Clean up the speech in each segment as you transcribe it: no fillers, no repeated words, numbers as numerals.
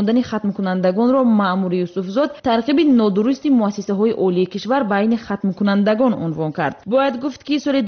باقی ختم کنندگان را مأمور یوسفزاد ترغیب نادرست مؤسسه‌های اولیه کشور بین ختم کنندگان عنوان کرد. باید گفت که سال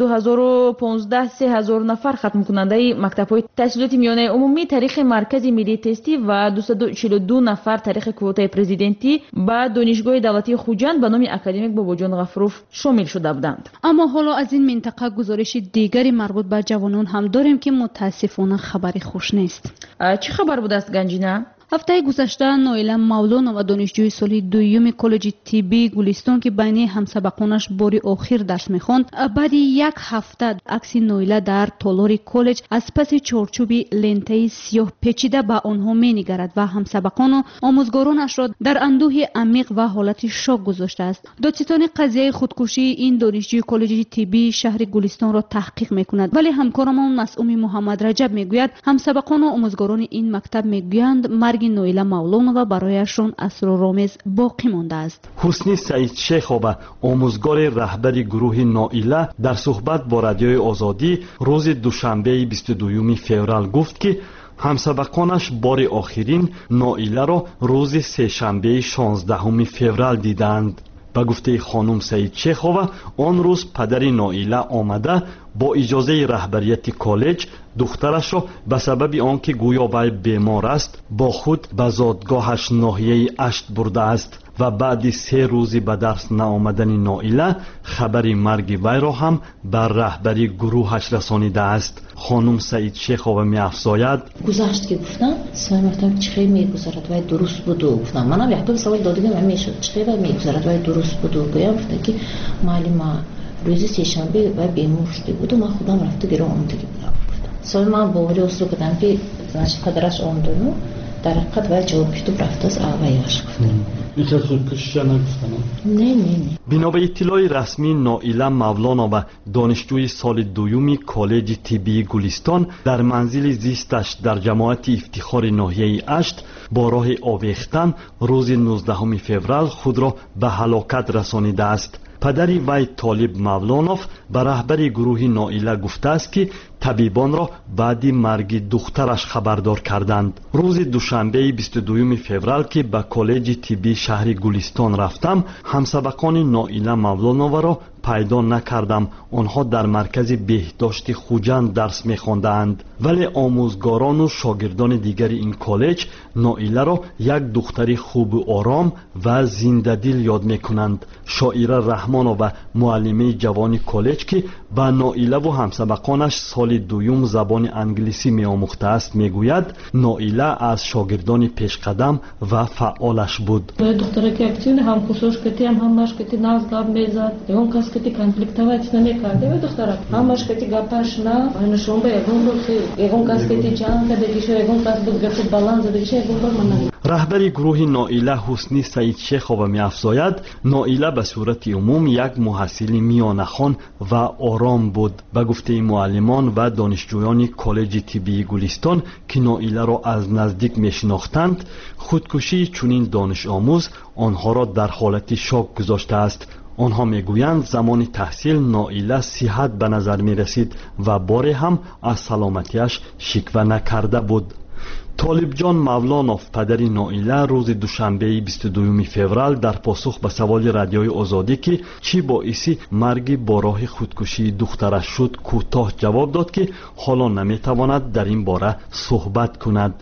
2015 3000 نفر ختم کننده مکتب‌های تحصیلات میانه عمومی طریق مرکز ملی تستی و 242 نفر طریق کوتای پرزیدنتی با دانشگاه دولتی خوجند به نام اکادمیک باباجان غفروف شامل شده بودند. اما حالا از این منطقه گزارش دیگری مربوط به جوانان هم داریم که متاسفانه خبری خوش نیست. چه خبر بود است گنجینه؟ هفته گذشته نائله مولانова دانشجوی سال دوم کالج طبی گلستان که بین همسبقانش باری آخر درس می‌خواند، بعد یک هفته عکس نائله در تالار کالج از پس چارچوبی لنته سیاه پیچیده به آنها می‌نگرد و همسبقان و آموزگارانش را در اندوه عمیق و حالت شوک گذاشته است. دادستان قضیه خودکشی این دانشجوی کالج طبی شهر گلستان را تحقیق می‌کند، ولی همکارمان مسئول محمد رجب می‌گوید همسبقان و آموزگاران این مکتب می‌گویند مرگ نائله مولانова برایشان اسرارآمیز باقی مانده است. حسنی سعیدشیخова آموزگار رهبری گروه نائله در صحبت با رادیوی آزادی روز دوشنبه 22 فوریه گفت که همسبقانش بار آخرین نائله را روز سه‌شنبه 16 فوریه دیدند. با گفته خانم سعیدشیخова آن روز پدر نائله آمده با اجازه رهبریت کالج دخترش را به سبب آنکه گویا وی بیمار است با خود به زادگاهش ناحیه اشت برده است و بعد 3 روز به درس نآمدن نائله خبر مرگ وی را هم بر رهبری گروهش رسانیده است. خانم سعیدشیخова می‌افزاید گذشت که گفتم سوال گفتم چه میگذرد و درست بود و گفتم منم یک سوال دادم میشد چه میگذرد و درست بود و گفتم که معلم روز سه‌شنبه و بیمار شده بود و من خودم رفته بیرون آمدگی بودم. سوال من با ولی اصلا کردم که پدرش آمدن و در حقیقت و جواب شد رفته از آوایش گفتم. بیشتر خودکشی نگفتن؟ نه. بنا به اطلاع رسمی نائله مولانova دانشجوی سال دوم کالج طبی گلستان در منزل زیستش در جماعت افتخار ناحیه اشت با راه آویختن روز 19 فوریه خود را به هلاکت رسانیده است. پدری وی طالب مولانوف به رهبری گروه نائله گفته است که طبیبان را بعد مرگ دخترش خبردار کردند. روز دوشنبه 22 فوریه که به کالج طبی شهر گلستان رفتم همسبقان نائله مولانova را پیدا نکردم. آنها در مرکز بهداشت خوجند درس می‌خواندند، ولی آموزگاران و شاگردان دیگر این کالج نائله را یک دختری خوب و آرام و زنده دل یاد می‌کنند. شاعره رحمانova معلمه جوان کالج که با نائله و همسبقانش سال دوم زبان انگلیسی می‌آموخته است میگوید نائله از شاگردان پیشقدم و فعالش بود. دختره که اکتیون هم کوشش کردی همش کردی ناز گاب میزد اون کس کردی کانفلیکتوات نمی‌کرد و دختره همش کردی گپاش نه نشون به اون کس کردی جان کردی که اون کس بود گفت بالانس دیگه اون رهبری گروه نائله حسنی سعیدشیخova می‌افزاید نائله به صورت عموم یک محصل میانه‌خوان و آرام بود. به گفته معلمان و دانشجویان کالج طبی گلستان که نائله را از نزدیک می‌شناختند خودکشی چنین دانش آموز آنها را در حالت شوک گذاشته است. آنها میگویند زمان تحصیل نائله صحت به نظر می رسید و باری هم از سلامتیش شکوه نکرده بود. طالب جان مولانوف پدر نائله روز دوشنبه 22 فوریه در پاسخ به سوال رادیوی آزادی که چی باعث مرگ با راه خودکشی دخترش شد کوتاه جواب داد که حالا نمیتواند در این باره صحبت کند.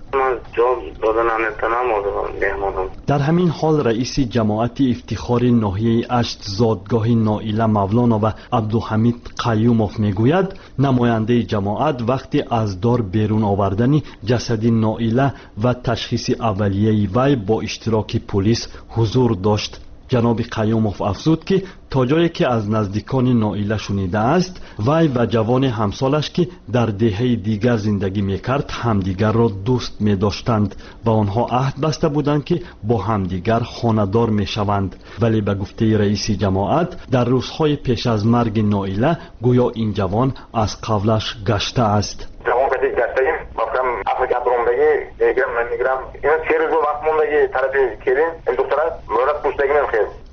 در همین حال رئیس جماعت افتخار ناحیه اشت زادگاه نائله مولانova عبدالحمید قیوموف میگوید نماینده جماعت وقتی از دار بیرون آوردن جسد نائله و تشخیص اولیه وی با اشتراک پلیس حضور داشت. جناب قیوموف افزود که تا جایی که از نزدیکان نائله شنیده است وی و جوان همسالش که در دهه دیگر زندگی میکرد همدیگر را دوست میداشتند و آنها عهد بسته بودند که با همدیگر خانه‌دار میشوند، ولی به گفته رئیس جماعت در روزهای پیش از مرگ نائله گویا این جوان از قولش گشته است.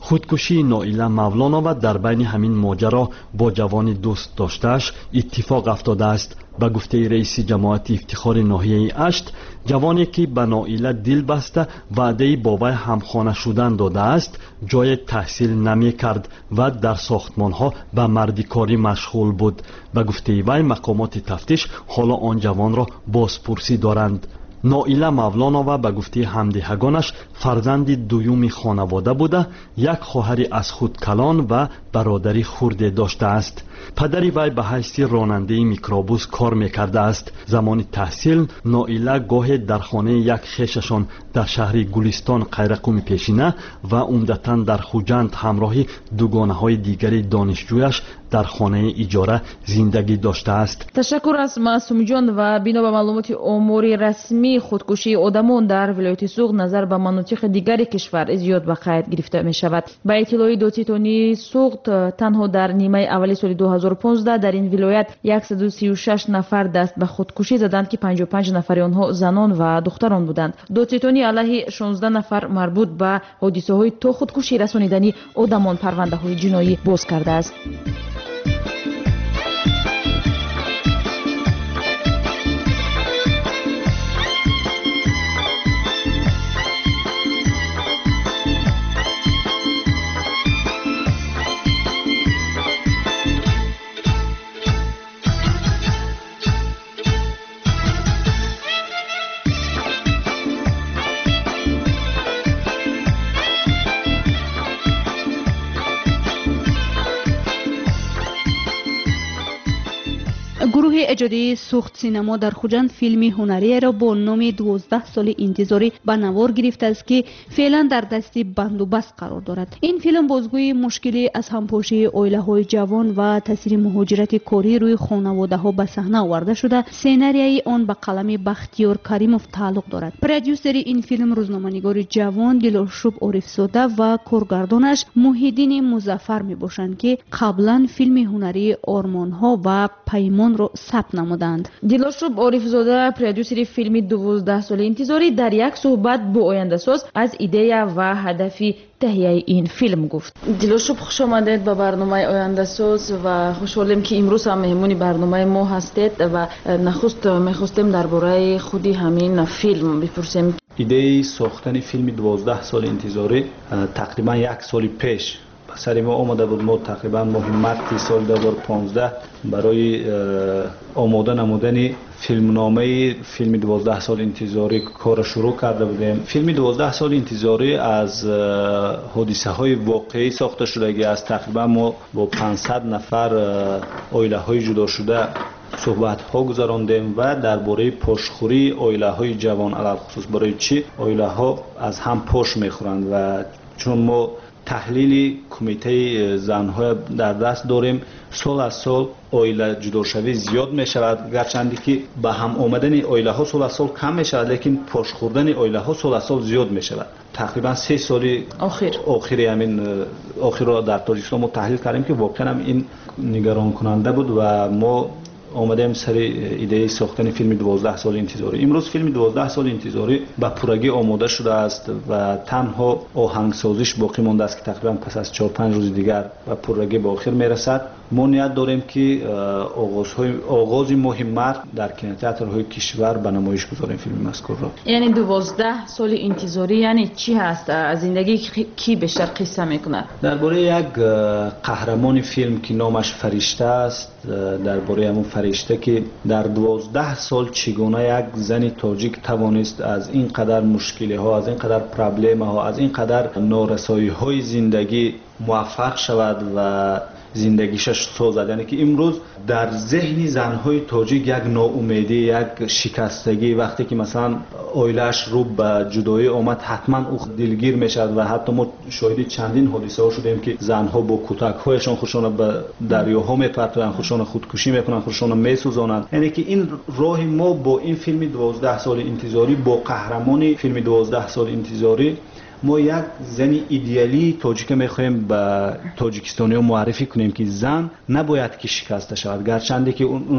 خودکشی نائیلا مولانова در بین همین ماجرا با جوان دوست داشته‌اش اتفاق افتاده است. به گفته رئیس جماعت افتخار ناحیه اشت، جوانی که به نائیلا دل بسته وعده با وی همخانه شدن داده است جای تحصیل نمی کرد و در ساختمان ها به مردکاری مشغول بود. به گفته وی مقامات تفتیش حالا آن جوان را بازپرسی دارند. نائیلا مولانова به گفته همدهگانش فرزند دوم خانواده بوده، یک خواهر از خود کلان و برادری خرد داشته است. پدری وی به حیث راننده میکروبوس کار میکرده است. زمان تحصیل نائیلا گاهی در خانه یک خویششان در شهر گلستان قیرقوم پیشینه و عمدتاً در خوجند همراهی دوگانه های دیگری دانشجویش در خانه اجاره زندگی داشته است. تشکر از معصوم جان. و بنا به معلومات امور رسمی خودکشی آدمان در ولایت سوغد نظر به مناطق دیگر کشور زیاد به قید گرفته می شود. به اطلاع دادستانی سوغد تنها در نیمه اولی سال 2015 در این ولایت 136 نفر دست به خودکشی زدند که 55 نفر آنها زنان و دختران بودند. دادستانی علیه 16 نفر مربوط به حادثه های تو خودکشی رسانیدنی آدمان پرونده های جنایی باز کرده است. گروه اجرایی سوخت سینما در خوجند فیلم هنری را با نام 12 سال انتظاری به نوار گرفته است که فعلا در دست بندوبست قرار دارد. این فیلم بازگوی مشکلی از همپاشی عائله‌های جوان و تاثیر مهاجرت کاری روی خانواده‌ها به صحنه آورده شده. سناریوی آن به قلم بختیار کریموف تعلق دارد. پرودیوسر این فیلم روزنامه‌نگار جوان دلارشوب عارف‌زاده و کارگردانش محیدین مظفر میباشند که قبلا فیلم هنری آرمان‌ها و پیمان را ثبت نمودند. دلارشوب عارف‌زاده پرودیوسر فیلم 12 سال انتظاری در یک صحبت با آینده‌ساز از ایده و هدف تهیه این فیلم گفت. دلارشوب خوش آمدید به برنامه آینده‌ساز و خوشحالیم که امروز هم مهمون برنامه ما هستید و نخست می‌خواستیم درباره خودی همین فیلم بپرسیم. ایده ساختن فیلم 12 سال انتظاری تقریبا یک سال پیش سر ما آمده بود. ما تقریبا ماه مارس سال 2015 برای آماده نمودن فیلمنامه فیلم 12 سال انتظاری کار شروع کرده بودیم. فیلم 12 سال انتظاری از حادثه های واقعی ساخته شده است. تقریبا ما با 500 نفر عائله های جدا شده صحبت ها گذراندیم و درباره پشتخوری عائله های جوان، علل خصوص برای چی عائله ها از هم پشت میخورند و چون ما تحلیل کمیته زن‌ها در دست داریم، سال از سال عائله جداشوی زیاد می شود، گرچند که به هم آمدن عائله ها سال از سال کم می شود، لیکن پشت خوردن عائله ها سال از سال زیاد می شود. تقریبا 3 سال آخر را در تاجیکستان ما تحلیل کردیم که واقعا هم این نگران کننده بود و ما آمدیم سر ایده ساختن فیلم 12 سال انتظاری. امروز فیلم 12 سال انتظاری به پورگی آماده شده است و تنها آهنگسازیش باقی مانده است که تقریبا پس از 4-5 روز دیگر به پورگی به آخر میرسد. ما نیت داریم که آغاز ماه مارس در کینوتئاترهای کشور به نمایش گذاریم فیلم مذکور را. یعنی 12 سال انتظاری یعنی چی هست؟ از زندگی کی بیشتر قصه میکنه؟ درباره یک قهرمان فیلم که نامش فرشته است، درباره همون فرشته که در 12 سال چگونه یک زن تاجیک توانست از این قدر مشکلی ها، از این قدر پرابلم ها، از این قدر نارسایی های زندگی موفق شود و زندگیش سازد. یعنی که امروز در ذهن زنهای تاجیک یک ناامیدی، یک شکستگی، وقتی که مثلا عائله‌اش رو به جدایی آمد حتما او دلگیر میشد و حتی ما شاهد چندین حادثه ها شدیم که زنها با کتک‌هایشان خودشان به دریاها میپرتند، خودشان خودکشی میکنند، خودشان میسوزانند. یعنی که این راه ما با این فیلم 12 سال انتظاری، با قهرمان فیلم 12 سال انتظاری، ما یک زن ایدئالی تاجیک میخوایم به تاجیکستانی‌ها معرفی کنیم که زن نباید که شکسته شود، گرچند که اون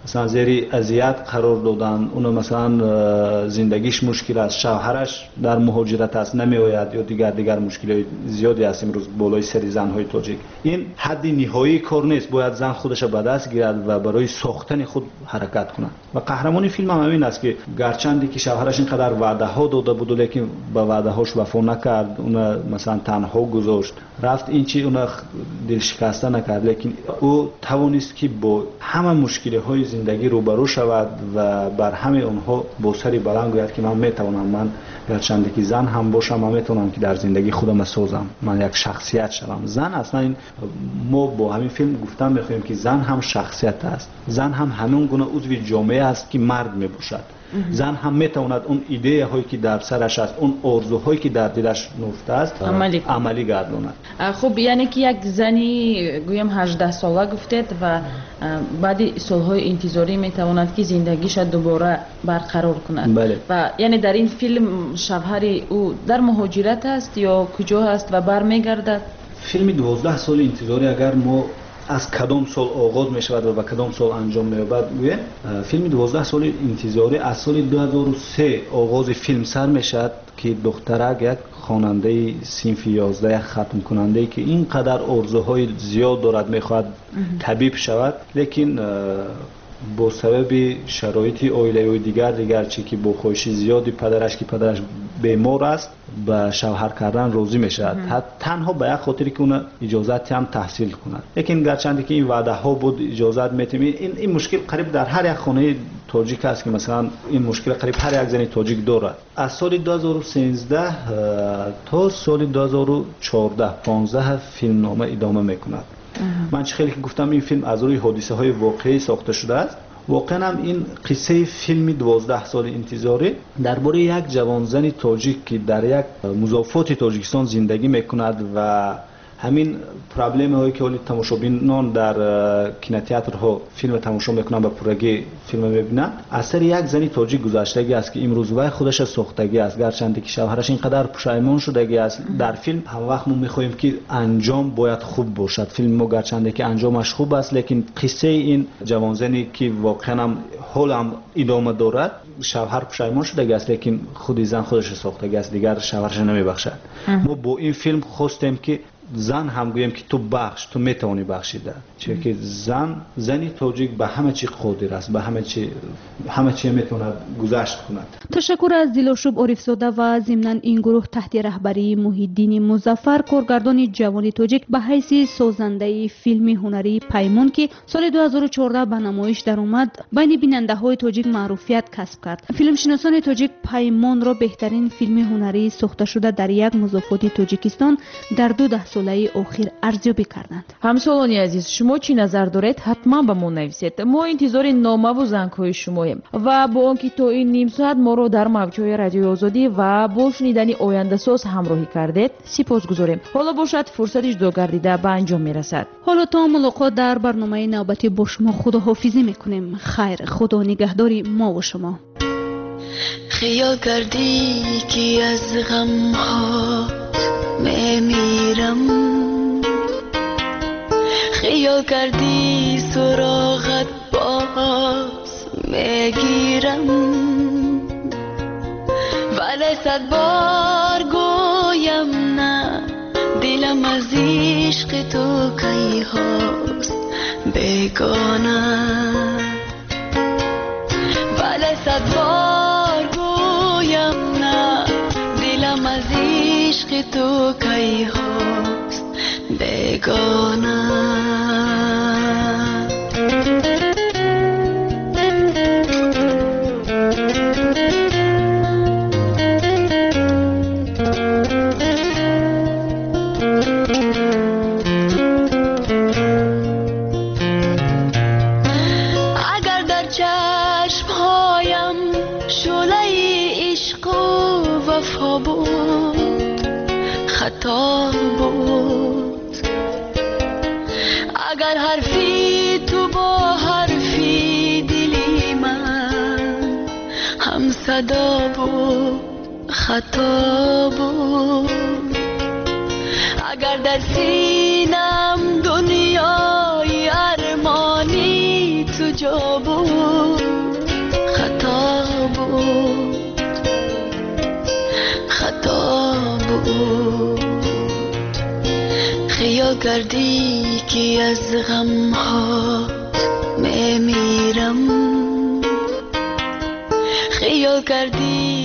مثلا زیر اذیت قرار دادن، اون مثلا زندگیش مشکل است، شوهرش در مهاجرت است نمیآید یا دیگر مشکلات زیادی است امروز بالای سر زن‌های تاجیک. این حد نهایی کار نیست، باید زن خودش به دست گیرد و برای ساختن خود حرکت کند. و قهرمانی فیلم هم همین است که گرچندی که شوهرش اینقدر وعده ها داده بود لیکن به وعده هاش وفا نکرد، اون مثلا تنها گذاشت، رفت این چی اون دل شکسته نکرد، لیکن او توانست که با همه مشکل های زندگی روبرو شود و بر همه اونها با سری بلند گوید که من میتوانم، من گرچندی که زن هم باشم، من میتونم که در زندگی خودم سازم، من یک شخصیت شوم. زن اصلا این ما با همین فیلم گفتن میخوایم که زن هم شخصیت است، زن هم همون گونه عضو جامعه است که مرد میباشد. زن هم میتواند اون ایده هایی که در سرش است، اون آرزوهایی که در دلش نهفته است عملی گرداند. خب یعنی که یک زنی گویم 18 ساله گفتید و بعد سالهای انتظاری میتواند که زندگیش دوباره برقرار کند. بله. و یعنی در این فیلم شوهر او در مهاجرت است یا کجا است و برمیگردد؟ فیلم 12 سال انتظاری اگر ما از کدام سال آغاز می شود و به کدام سال انجام می یابد گویم، فیلم 12 سال انتظاری از سال 2003 آغاز فیلم سر می شود که دخترک یک خواننده صنف 11 ختم کننده که اینقدر آرزوهای زیاد دارد میخواد طبیب شود، لیکن با سبب شرایط عائله و دیگر چی که با خواهش زیادی پدرش که پدرش بیمار است به شوهر کردن راضی میشد، تنها به یک خاطری که اون اجازت هم تحصیل کند. لیکن گرچندی که این وعده ها بود اجازت میتیم، این مشکل قریب در هر یک خانه تاجیک است که مثلا این مشکل قریب هر یک زن تاجیک دارد. از سال 2013 تا سال 2014 15 فیلم نامه ادامه میکند. من خیلی که گفتم این فیلم از روی حادثه های واقعی ساخته شده است. واقعا هم این قصه فیلم 12 سال انتظاری درباره یک جوانزن تاجیک که در یک مضافات تاجیکستان زندگی میکند و همین پرابلم هایی که ولی تماشابینان در کینوتئاترها فیلم تماشا میکنن به پورگی فیلم میبینن، اثر یک زنی تاجیک گذشتگی است که امروز وای خودش ساختگی است، گرچند که شوهرش اینقدر پشیمان شدگی است. در فیلم هر وقت ما میخوایم که انجام باید خوب باشد، فیلم ما گرچند که انجامش خوب است لیکن قصه این جوانزنی که واقعا هم حال هم ادامه دارد، شوهر پشیمان شدگی است لیکن خود زن خودش ساختگی است، دیگر شوهرش نمیبخشد. ما با این فیلم خواستیم که زن هم گویم که تو بخش، تو میتوانی بخشیده، چون که زنی تاجیک به همه چی قادر است، به همه چی میتواند گذشت کند. تشکر از دلاشوب عارفزاده و ضمن این گروه تحت رهبری محیدین مظفر، کارگردان جوان تاجیک به حیث سازنده فیلم هنری پیمان که سال 2014 به نمایش در اومد بین بیننده های تاجیک معروفیت کسب کرد. فیلم شناسان تاجیک پیمان را بهترین فیلم هنری ساخته شده در یک مضافات تاجیکستان در 12 ساله اخیر ارزیابی کردند. همسالانی عزیز، شما چی نظر دارید؟ حتما به ما نویسید. ما انتظار نامه و زنگ‌های شماییم و با آنکه تا این نیم ساعت ما رو در موج‌های رادیو آزادی و با شنیدن آینده ساز همراهی کردید سپاسگزاریم. حالا باشد فرصتش دو گردیده به انجام میرسد. حالا تا ملاقات در برنامه نوبتی با شما خداحافظی میکنیم. خیر، خدا نگهداری ما و شما. خیال کردی که از غم ها میمیرم، خیال کردی سراغت باز میگیرم، ولی 100 بار گویم نه، دلم از عشق تو کی هاست بیگانه، ولی 100 بار گویم نه، دلم از عشق تو کی هاست بیگانه. اگر در چشم هایم شعله عشق و وفا بود خطا بود، اگر حرفی تو با حرفی دلی من هم صدا بود خطا بود، اگر در سینم دنیای ارمانی تو جا بود بود. خیال کردی که از غم ها میمیرم، خیال کردی